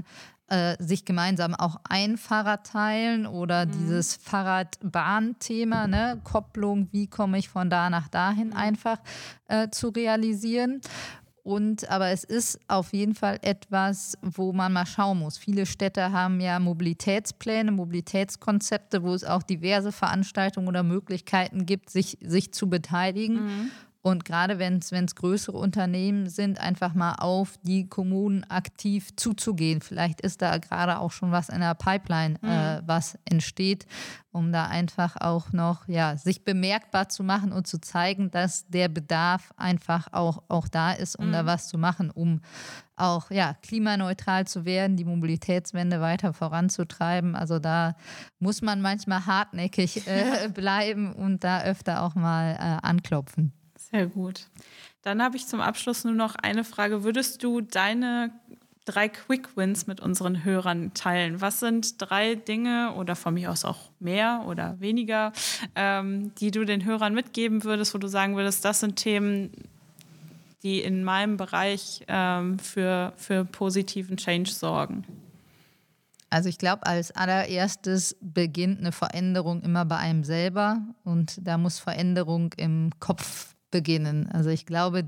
sich gemeinsam auch ein Fahrrad teilen oder dieses Fahrrad-Bahn-Thema, ne? Kopplung, wie komme ich von da nach dahin einfach zu realisieren. Aber es ist auf jeden Fall etwas, wo man mal schauen muss. Viele Städte haben ja Mobilitätspläne, Mobilitätskonzepte, wo es auch diverse Veranstaltungen oder Möglichkeiten gibt, sich zu beteiligen. Und gerade wenn es größere Unternehmen sind, einfach mal auf die Kommunen aktiv zuzugehen. Vielleicht ist da gerade auch schon was in der Pipeline, was entsteht, um da einfach auch noch sich bemerkbar zu machen und zu zeigen, dass der Bedarf einfach auch da ist, um da was zu machen, um auch klimaneutral zu werden, die Mobilitätswende weiter voranzutreiben. Also da muss man manchmal hartnäckig bleiben und da öfter auch mal anklopfen. Sehr gut. Dann habe ich zum Abschluss nur noch eine Frage. Würdest du deine 3 Quick Wins mit unseren Hörern teilen? Was sind 3 Dinge oder von mir aus auch mehr oder weniger, die du den Hörern mitgeben würdest, wo du sagen würdest, das sind Themen, die in meinem Bereich für positiven Change sorgen? Also ich glaube, als allererstes beginnt eine Veränderung immer bei einem selber und da muss Veränderung im Kopf beginnen. Also ich glaube,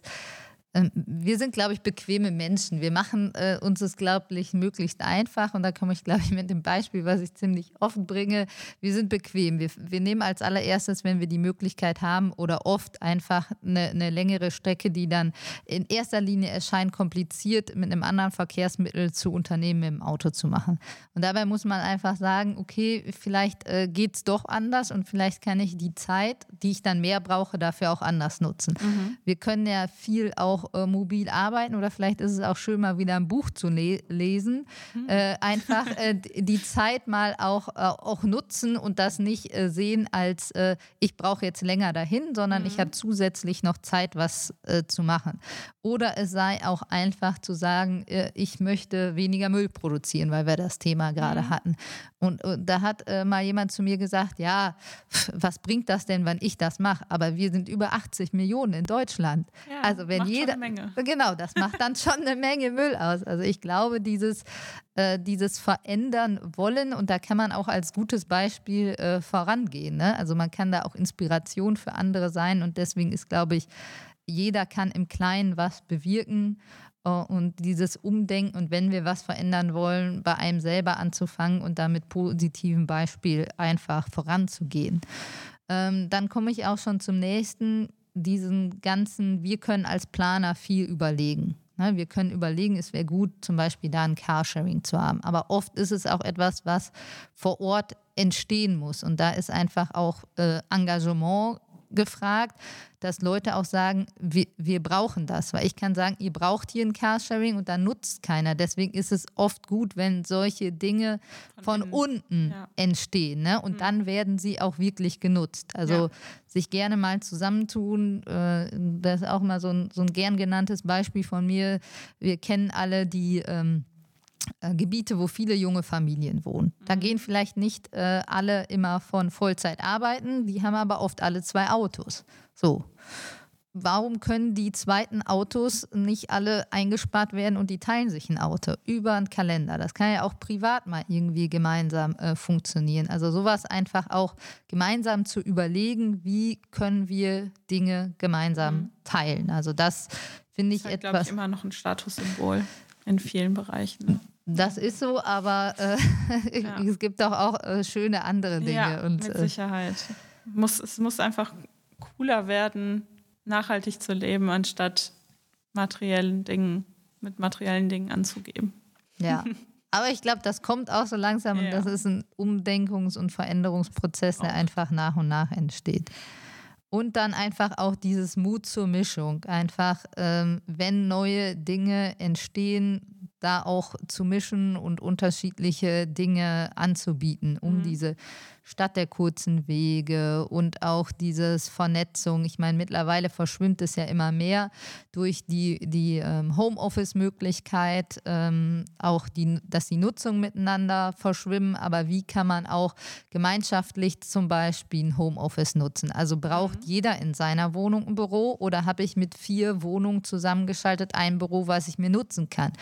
wir sind, glaube ich, bequeme Menschen. Wir machen uns es, glaube ich, möglichst einfach. Und da komme ich, glaube ich, mit dem Beispiel, was ich ziemlich oft bringe. Wir sind bequem. Wir nehmen als allererstes, wenn wir die Möglichkeit haben oder oft einfach eine längere Strecke, die dann in erster Linie erscheint kompliziert, mit einem anderen Verkehrsmittel zu unternehmen, mit dem Auto zu machen. Und dabei muss man einfach sagen, okay, vielleicht geht es doch anders und vielleicht kann ich die Zeit, die ich dann mehr brauche, dafür auch anders nutzen. Wir können ja viel auch mobil arbeiten oder vielleicht ist es auch schön, mal wieder ein Buch zu lesen. Einfach die Zeit mal auch nutzen und das nicht sehen als ich brauche jetzt länger dahin, sondern ich habe zusätzlich noch Zeit, was zu machen. Oder es sei auch einfach zu sagen, ich möchte weniger Müll produzieren, weil wir das Thema gerade hatten. Und da hat mal jemand zu mir gesagt, ja, was bringt das denn, wenn ich das mache? Aber wir sind über 80 Millionen in Deutschland. Ja, also wenn jeder, Menge. Genau, das macht dann schon eine Menge Müll aus. Also ich glaube, dieses verändern wollen und da kann man auch als gutes Beispiel vorangehen. Ne? Also man kann da auch Inspiration für andere sein und deswegen ist, glaube ich, jeder kann im Kleinen was bewirken und dieses Umdenken und wenn wir was verändern wollen, bei einem selber anzufangen und da mit positivem Beispiel einfach voranzugehen. Dann komme ich auch schon zum nächsten, diesen ganzen, wir können als Planer viel überlegen. Ne, wir können überlegen, es wäre gut, zum Beispiel da ein Carsharing zu haben. Aber oft ist es auch etwas, was vor Ort entstehen muss. Und da ist einfach auch Engagement gefragt, dass Leute auch sagen, wir brauchen das. Weil ich kann sagen, ihr braucht hier ein Carsharing und da nutzt keiner. Deswegen ist es oft gut, wenn solche Dinge von unten entstehen. Ne? Und dann werden sie auch wirklich genutzt. Also sich gerne mal zusammentun. Das ist auch mal so ein gern genanntes Beispiel von mir. Wir kennen alle die Gebiete, wo viele junge Familien wohnen. Da gehen vielleicht nicht alle immer von Vollzeit arbeiten, die haben aber oft alle 2 Autos. So. Warum können die zweiten Autos nicht alle eingespart werden und die teilen sich ein Auto über einen Kalender? Das kann ja auch privat mal irgendwie gemeinsam funktionieren. Also sowas einfach auch gemeinsam zu überlegen, wie können wir Dinge gemeinsam teilen. Also das finde ich etwas... glaube ich, immer noch ein Statussymbol in vielen Bereichen. Das ist so, aber es gibt doch auch schöne andere Dinge. Ja, und, mit Sicherheit. Es muss einfach cooler werden, nachhaltig zu leben, anstatt mit materiellen Dingen anzugeben. Ja, aber ich glaube, das kommt auch so langsam und das ist ein Umdenkungs- und Veränderungsprozess, der einfach nach und nach entsteht. Und dann einfach auch dieses Mut zur Mischung. Einfach, wenn neue Dinge entstehen, da auch zu mischen und unterschiedliche Dinge anzubieten, um diese Stadt der kurzen Wege und auch dieses Vernetzung. Ich meine, mittlerweile verschwimmt es ja immer mehr durch die Homeoffice-Möglichkeit, auch dass die Nutzung miteinander verschwimmen. Aber wie kann man auch gemeinschaftlich zum Beispiel ein Homeoffice nutzen? Also braucht jeder in seiner Wohnung ein Büro oder habe ich mit 4 Wohnungen zusammengeschaltet ein Büro, was ich mir nutzen kann? Wie so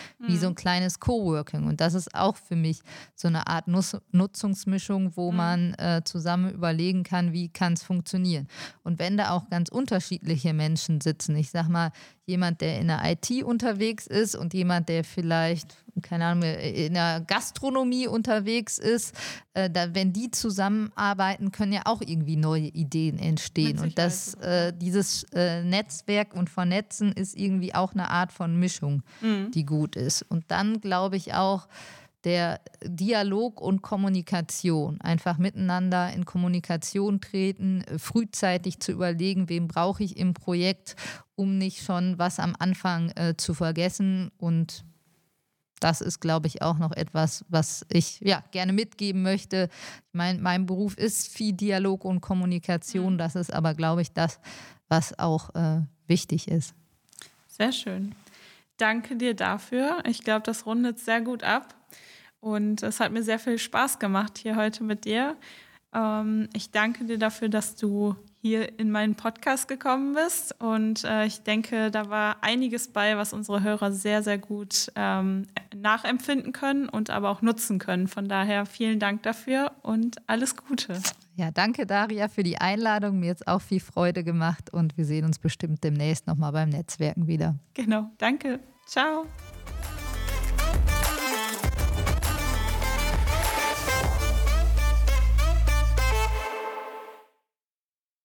so ein kleines Coworking. Und das ist auch für mich so eine Art Nutzungsmischung, wo man zusammen überlegen kann, wie kann es funktionieren. Und wenn da auch ganz unterschiedliche Menschen sitzen, ich sag mal, jemand, der in der IT unterwegs ist und jemand, der vielleicht, keine Ahnung, in der Gastronomie unterwegs ist, wenn die zusammenarbeiten, können ja auch irgendwie neue Ideen entstehen. Und dieses Netzwerk und Vernetzen ist irgendwie auch eine Art von Mischung, die gut ist. Und dann glaube ich auch, der Dialog und Kommunikation, einfach miteinander in Kommunikation treten, frühzeitig zu überlegen, wen brauche ich im Projekt, um nicht schon was am Anfang zu vergessen. Und das ist, glaube ich, auch noch etwas, was ich gerne mitgeben möchte. Mein Beruf ist viel Dialog und Kommunikation. Das ist aber, glaube ich, das, was auch wichtig ist. Sehr schön. Danke dir dafür. Ich glaube, das rundet sehr gut ab. Und es hat mir sehr viel Spaß gemacht hier heute mit dir. Ich danke dir dafür, dass du hier in meinen Podcast gekommen bist. Und ich denke, da war einiges bei, was unsere Hörer sehr, sehr gut nachempfinden können und aber auch nutzen können. Von daher vielen Dank dafür und alles Gute. Ja, danke Daria für die Einladung. Mir hat es auch viel Freude gemacht und wir sehen uns bestimmt demnächst nochmal beim Netzwerken wieder. Genau, danke. Ciao.